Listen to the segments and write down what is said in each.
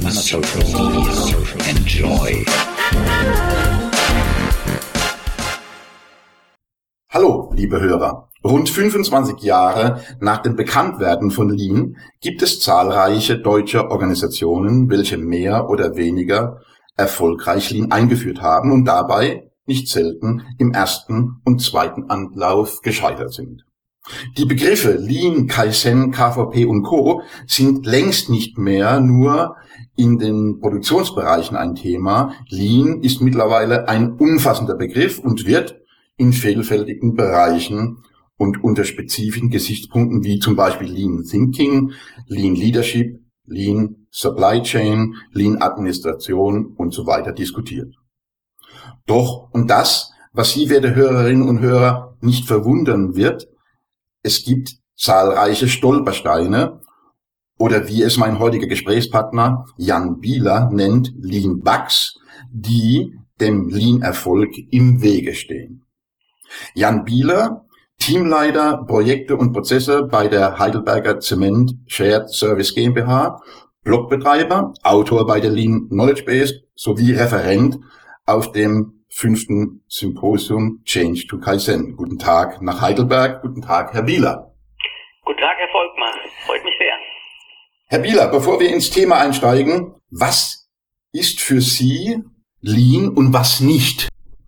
social media. Enjoy. Hallo, liebe Hörer. Rund 25 Jahre nach dem Bekanntwerden von Lean gibt es zahlreiche deutsche Organisationen, welche mehr oder weniger erfolgreich Lean eingeführt haben und dabei nicht selten im ersten und zweiten Anlauf gescheitert sind. Die Begriffe Lean, Kaizen, KVP und Co. sind längst nicht mehr nur in den Produktionsbereichen ein Thema. Lean ist mittlerweile ein umfassender Begriff und wird in vielfältigen Bereichen und unter spezifischen Gesichtspunkten wie zum Beispiel Lean Thinking, Lean Leadership, Lean Supply Chain, Lean Administration und so weiter diskutiert. Doch, und das, was Sie, werte Hörerinnen und Hörer, nicht verwundern wird, es gibt zahlreiche Stolpersteine oder wie es mein heutiger Gesprächspartner Jan Bieler nennt, Lean Bugs, die dem Lean-Erfolg im Wege stehen. Jan Bieler, Teamleiter Projekte und Prozesse bei der Heidelberger Zement Shared Service GmbH, Blogbetreiber, Autor bei der Lean Knowledge Base sowie Referent auf dem 5. Symposium Change to Kaizen. Guten Tag nach Heidelberg. Guten Tag, Herr Bieler. Guten Tag, Herr Volkmann. Freut mich sehr. Herr Bieler, bevor wir ins Thema einsteigen, was ist für Sie Lean und was nicht?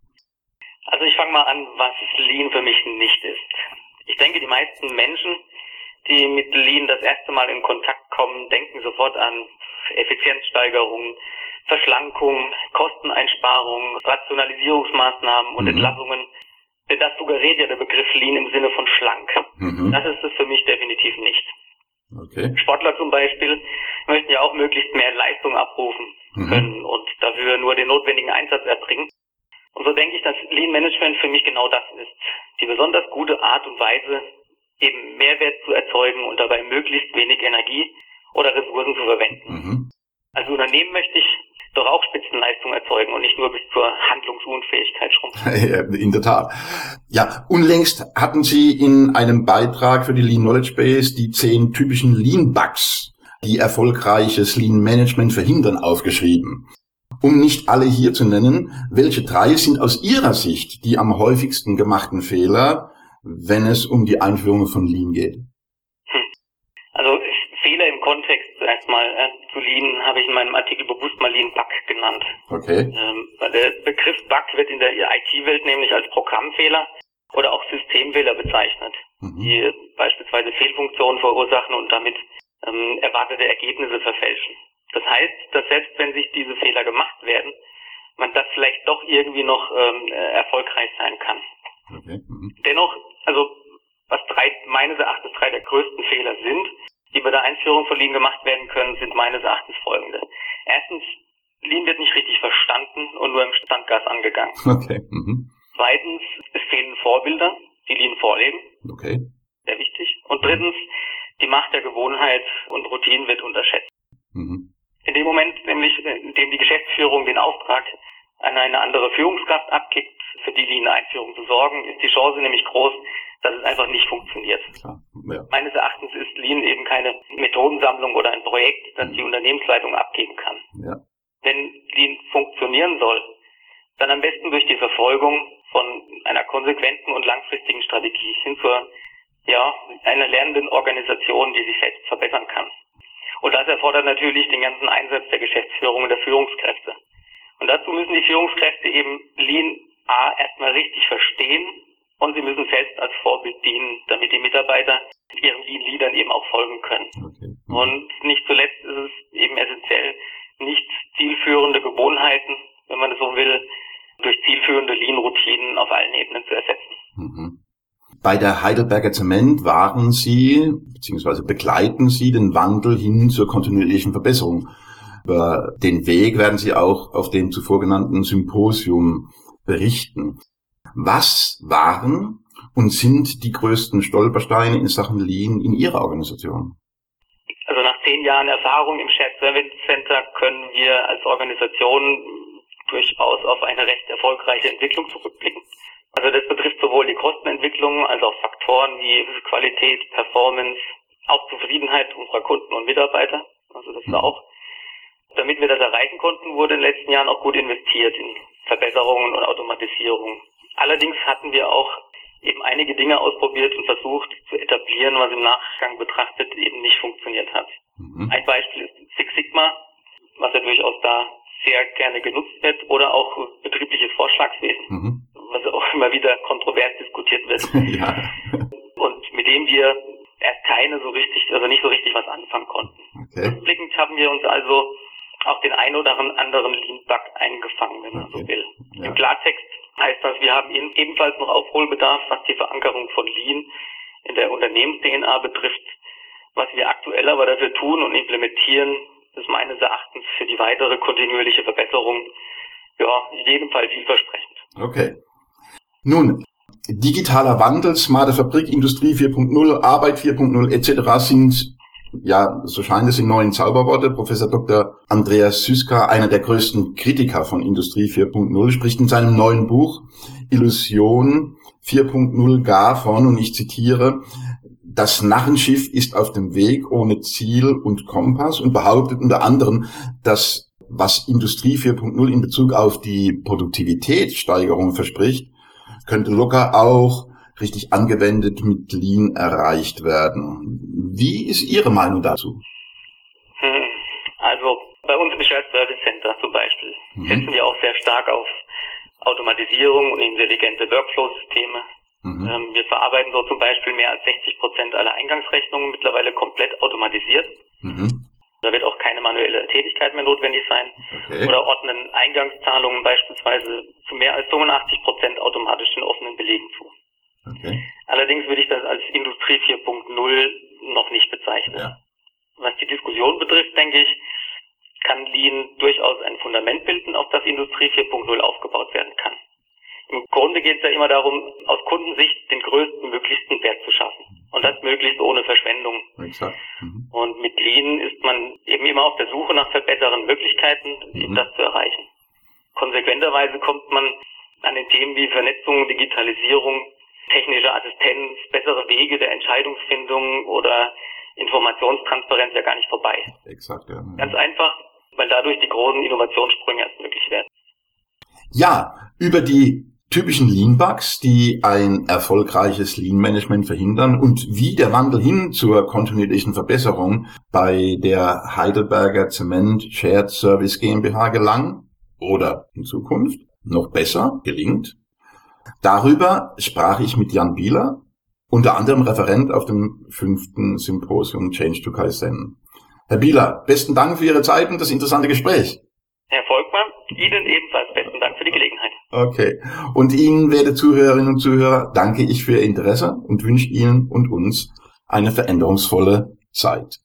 Also ich fange mal an, was Lean für mich nicht ist. Ich denke, die meisten Menschen, die mit Lean das erste Mal in Kontakt kommen, denken sofort an Effizienzsteigerung, Verschlankung, Kosteneinsparung, Rationalisierungsmaßnahmen und Entlassungen. Denn das suggeriert ja der Begriff Lean im Sinne von schlank. Das ist es für mich definitiv nicht. Okay. Sportler zum Beispiel möchten ja auch möglichst mehr Leistung abrufen können und dafür nur den notwendigen Einsatz erbringen. Und so denke ich, dass Lean Management für mich genau das ist. Die besonders gute Art und Weise, eben Mehrwert zu erzeugen und dabei möglichst wenig Energie oder Ressourcen zu verwenden. Als Unternehmen möchte ich doch auch Spitzenleistung erzeugen und nicht nur bis zur Handlungsunfähigkeit schrumpfen. In der Tat. Ja, unlängst hatten Sie in einem Beitrag für die Lean Knowledge Base die 10 typischen Lean Bugs, die erfolgreiches Lean Management verhindern, aufgeschrieben. Um nicht alle hier zu nennen, welche 3 sind aus Ihrer Sicht die am häufigsten gemachten Fehler, wenn es um die Einführung von Lean geht? Also Fehler im Kontext zuerst mal zu Lean habe ich in meinem Artikel bewusst mal Lean Bug genannt. Okay. Weil der Begriff Bug wird in der IT-Welt nämlich als Programmfehler oder auch Systemfehler bezeichnet, die beispielsweise Fehlfunktionen verursachen und damit erwartete Ergebnisse verfälschen. Das heißt, dass selbst wenn sich diese Fehler gemacht werden, man das vielleicht doch irgendwie noch erfolgreich sein kann. Okay. Dennoch, also was meines Erachtens 3 der größten Fehler sind, die bei der Einführung von Lean gemacht werden können, sind meines Erachtens folgende. Erstens, Lean wird nicht richtig verstanden und nur im Standgas angegangen. Okay. Zweitens, es fehlen Vorbilder, die Lean vorleben. Okay. Sehr wichtig. Und drittens, die Macht der Gewohnheit und Routinen wird unterschätzt. In dem Moment nämlich, in dem die Geschäftsführung den Auftrag an eine andere Führungskraft abgibt, für die Lean-Einführung zu sorgen, ist die Chance nämlich groß, dass es einfach nicht funktioniert. Klar. Ja. Meines Erachtens ist Lean eben keine Methodensammlung oder ein Projekt, das die Unternehmensleitung abgeben kann. Ja. Wenn Lean funktionieren soll, dann am besten durch die Verfolgung von einer konsequenten und langfristigen Strategie hin zu einer lernenden Organisation, die sich selbst verbessern kann. Und das erfordert natürlich den ganzen Einsatz der Geschäftsführung und der Führungskräfte. Und dazu müssen die Führungskräfte eben Lean erstmal richtig verstehen und sie müssen selbst als Vorbild dienen, damit die Mitarbeiter ihren Lean-Leadern eben auch folgen können. Okay. Und nicht zuletzt ist es eben essentiell, nicht zielführende Gewohnheiten, wenn man es so will, durch zielführende Lean-Routinen auf allen Ebenen zu ersetzen. Bei der Heidelberger Zement waren Sie, beziehungsweise begleiten Sie den Wandel hin zur kontinuierlichen Verbesserung. Über den Weg werden Sie auch auf dem zuvor genannten Symposium berichten. Was waren und sind die größten Stolpersteine in Sachen Lean in Ihrer Organisation? Also nach 10 Jahren Erfahrung im Shared Service Center können wir als Organisation durchaus auf eine recht erfolgreiche Entwicklung zurückblicken. Also das betrifft sowohl die Kostenentwicklung als auch Faktoren wie Qualität, Performance, auch Zufriedenheit unserer Kunden und Mitarbeiter. Also das ist auch. Damit wir das erreichen konnten, wurde in den letzten Jahren auch gut investiert in Verbesserungen und Automatisierung. Allerdings hatten wir auch eben einige Dinge ausprobiert und versucht zu etablieren, was im Nachgang betrachtet eben nicht funktioniert hat. Ein Beispiel ist Six Sigma, was ja durchaus da sehr gerne genutzt wird, oder auch betriebliches Vorschlagswesen, was auch immer wieder kontrovers diskutiert wird. Ja. Und mit dem wir erst nicht so richtig was anfangen konnten. Okay. Rückblickend haben wir uns also auch den ein oder anderen Lean-Bug eingefangen, wenn man so will. Ja. Im Klartext heißt das, wir haben ebenfalls noch Aufholbedarf, was die Verankerung von Lean in der Unternehmens-DNA betrifft. Was wir aktuell aber dafür tun und implementieren, ist meines Erachtens für die weitere kontinuierliche Verbesserung in jedem Fall vielversprechend. Okay. Nun, digitaler Wandel, smarte Fabrik, Industrie 4.0, Arbeit 4.0 etc. sind, so scheint es, in neuen Zauberworte. Professor Dr. Andreas Süska, einer der größten Kritiker von Industrie 4.0, spricht in seinem neuen Buch Illusion 4.0 gar von, und ich zitiere: Das Narrenschiff ist auf dem Weg ohne Ziel und Kompass, und behauptet unter anderem, dass was Industrie 4.0 in Bezug auf die Produktivitätssteigerung verspricht, könnte locker auch richtig angewendet mit Lean erreicht werden. Wie ist Ihre Meinung dazu? Also bei uns im Shared Service Center zum Beispiel setzen wir auch sehr stark auf Automatisierung und intelligente Workflow-Systeme. Wir verarbeiten so zum Beispiel mehr als 60% aller Eingangsrechnungen mittlerweile komplett automatisiert. Da wird auch keine manuelle Tätigkeit mehr notwendig sein. Okay. Oder ordnen Eingangszahlungen beispielsweise zu mehr als 85% automatisch den offenen Belegen zu. Okay. Allerdings würde ich das als Industrie 4.0 noch nicht bezeichnen. Ja. Was die Diskussion betrifft, denke ich, kann Lean durchaus ein Fundament bilden, auf das Industrie 4.0 aufgebaut werden kann. Im Grunde geht es ja immer darum, aus Kundensicht den größten möglichsten Wert zu schaffen. Und das möglichst ohne Verschwendung. Exakt. Und mit Lean ist man eben immer auf der Suche nach verbesserten Möglichkeiten, eben das zu erreichen. Konsequenterweise kommt man an den Themen wie Vernetzung, Digitalisierung, technische Assistenz, bessere Wege der Entscheidungsfindung oder Informationstransparenz ja gar nicht vorbei. Exakt, ja. Ganz einfach, weil dadurch die großen Innovationssprünge erst möglich werden. Ja, über die typischen Lean-Bugs, die ein erfolgreiches Lean-Management verhindern, und wie der Wandel hin zur kontinuierlichen Verbesserung bei der Heidelberger Zement Shared Service GmbH gelang oder in Zukunft noch besser gelingt. Darüber sprach ich mit Jan Bieler, unter anderem Referent auf dem 5. Symposium Change to Kaizen. Herr Bieler, besten Dank für Ihre Zeit und das interessante Gespräch. Herr Volkmann, Ihnen ebenfalls besten Dank für die Gelegenheit. Okay. Und Ihnen, werte Zuhörerinnen und Zuhörer, danke ich für Ihr Interesse und wünsche Ihnen und uns eine veränderungsvolle Zeit.